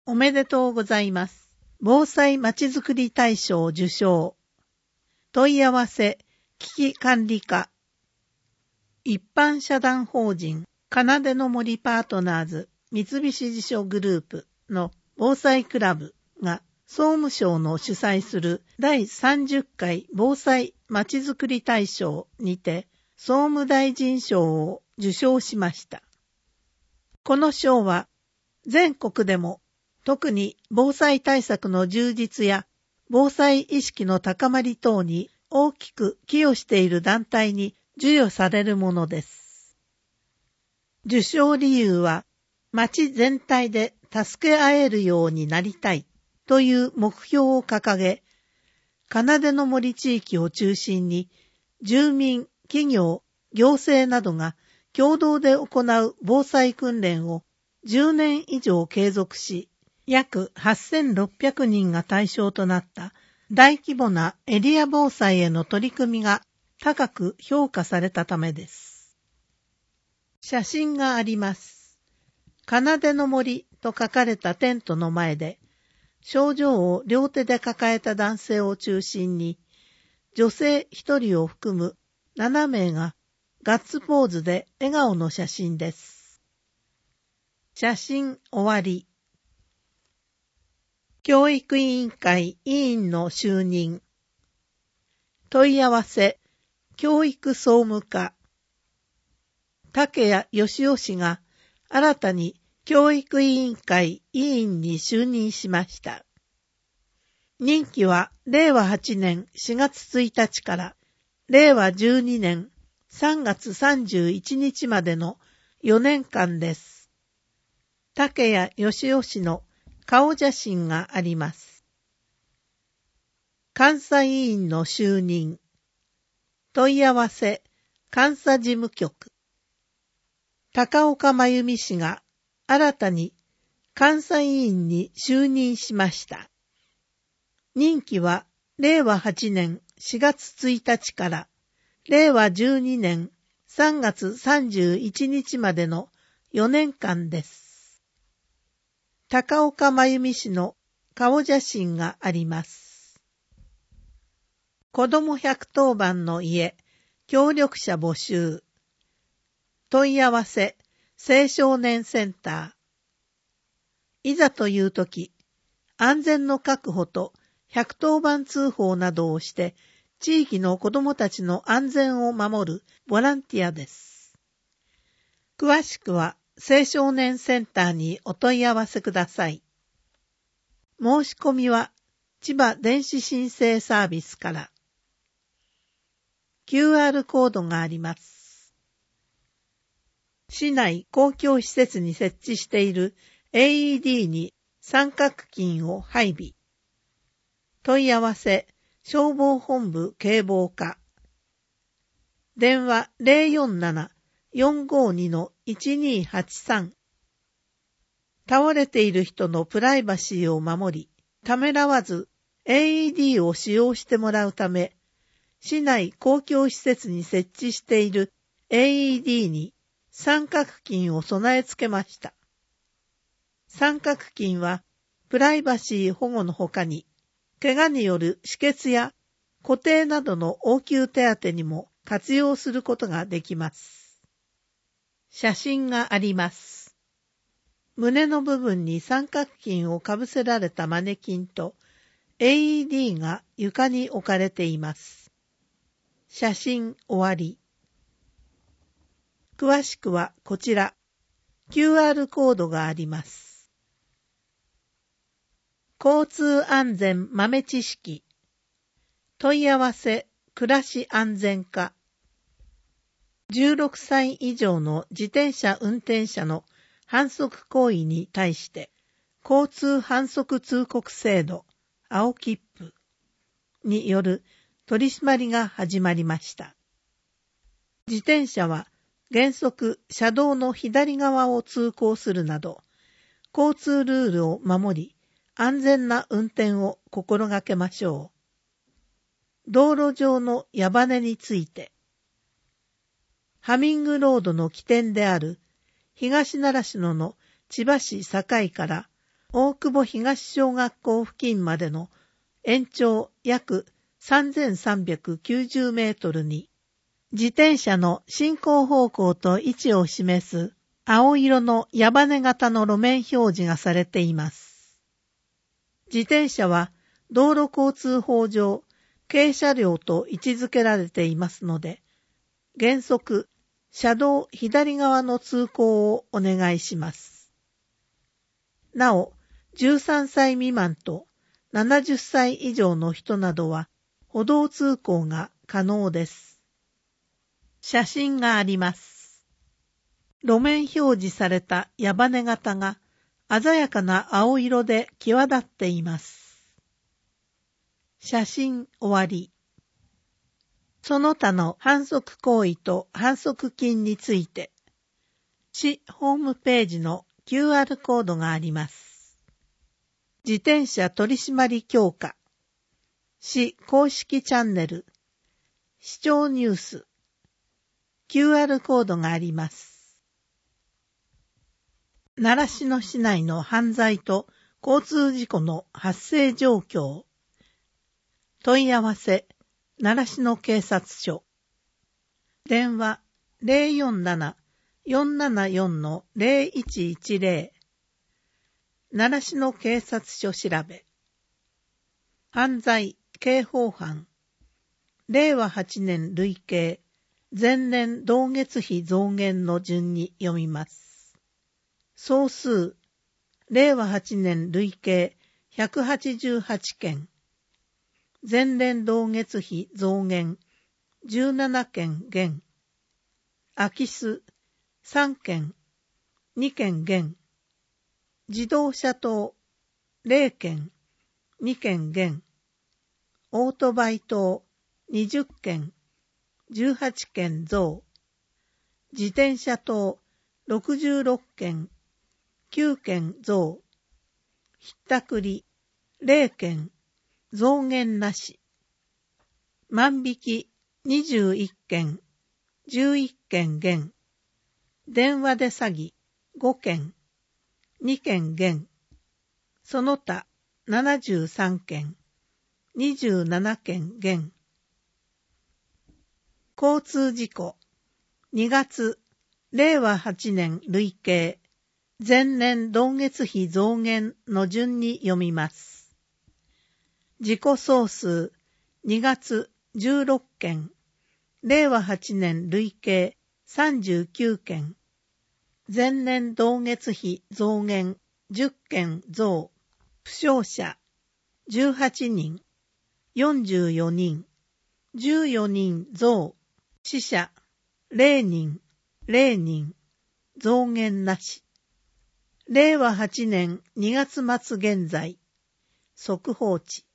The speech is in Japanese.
おめでとうございます。防災まちづくり大賞受賞。問い合わせ、危機管理課。一般社団法人、奏の森パートナーズ、三菱地所グループの防災クラブが総務省の主催する第30回防災まちづくり大賞にて総務大臣賞を受賞しました。この賞は全国でも特に防災対策の充実や防災意識の高まり等に大きく寄与している団体に授与されるものです。受賞理由は、町全体で助け合えるようになりたいという目標を掲げ、奏の森地域を中心に住民、企業、行政などが共同で行う防災訓練を10年以上継続し、約8600人が対象となった大規模なエリア防災への取り組みが高く評価されたためです。写真があります。奏の森と書かれたテントの前で、症状を両手で抱えた男性を中心に、女性1人を含む7名がガッツポーズで笑顔の写真です。写真終わり。教育委員会委員の就任。問い合わせ、教育総務課。竹谷義雄氏が新たに教育委員会委員に就任しました。任期は令和8年4月1日から令和12年3月31日までの4年間です。竹谷義雄氏の顔写真があります。監査委員の就任。問い合わせ、監査事務局。高岡真由美氏が新たに監査委員に就任しました。任期は令和8年4月1日から令和12年3月31日までの4年間です。高岡真由美氏の顔写真があります。子ども110番の家、協力者募集。問い合わせ、青少年センター。いざというとき、安全の確保と110番通報などをして、地域の子どもたちの安全を守るボランティアです。詳しくは、青少年センターにお問い合わせください。申し込みは千葉電子申請サービスから。QR コードがあります。市内公共施設に設置している AED に三角巾を配備。問い合わせ、消防本部警防課。電話047-452-1283。倒れている人のプライバシーを守り、ためらわず AED を使用してもらうため、市内公共施設に設置している AED に三角巾を備え付けました。三角巾はプライバシー保護のほかに、怪我による止血や固定などの応急手当にも活用することができます。写真があります。胸の部分に三角巾をかぶせられたマネキンと AED が床に置かれています。写真終わり。詳しくはこちら、QR コードがあります。交通安全豆知識。問い合わせ、暮らし安全課。16歳以上の自転車運転者の反則行為に対して、交通反則通告制度、青切符による取り締まりが始まりました。自転車は原則車道の左側を通行するなど、交通ルールを守り、安全な運転を心がけましょう。道路上の矢羽について、ハミングロードの起点である東習志野の千葉市境から大久保東小学校付近までの延長約3390メートルに、自転車の進行方向と位置を示す青色の矢羽型の路面表示がされています。自転車は道路交通法上、軽車両と位置づけられていますので、原則、車道左側の通行をお願いします。なお、13歳未満と70歳以上の人などは歩道通行が可能です。写真があります。路面表示された矢羽型が鮮やかな青色で際立っています。写真終わり。その他の反則行為と反則金について、市ホームページの QR コードがあります。自転車取締強化、市公式チャンネル、市長ニュース、QR コードがあります。習志野市内の犯罪と交通事故の発生状況、問い合わせ、習志野警察署、電話 047-474-0110、習志野警察署調べ。犯罪、刑法犯。令和8年累計、前年同月比増減の順に読みます。総数、令和8年累計188件。前年同月比増減17件減。空き巣3件、2件減。自動車盗0件、2件減。オートバイ盗20件、18件増。自転車盗66件、9件増。ひったくり0件、増減なし。万引き21件、11件減。電話で詐欺5件、2件減。その他73件、27件減。交通事故2月、令和8年累計、前年同月比増減の順に読みます。事故総数2月16件、令和8年累計39件、前年同月比増減10件増。負傷者18人、44人、14人増。死者0人、0人、増減なし。令和8年2月末現在、速報値。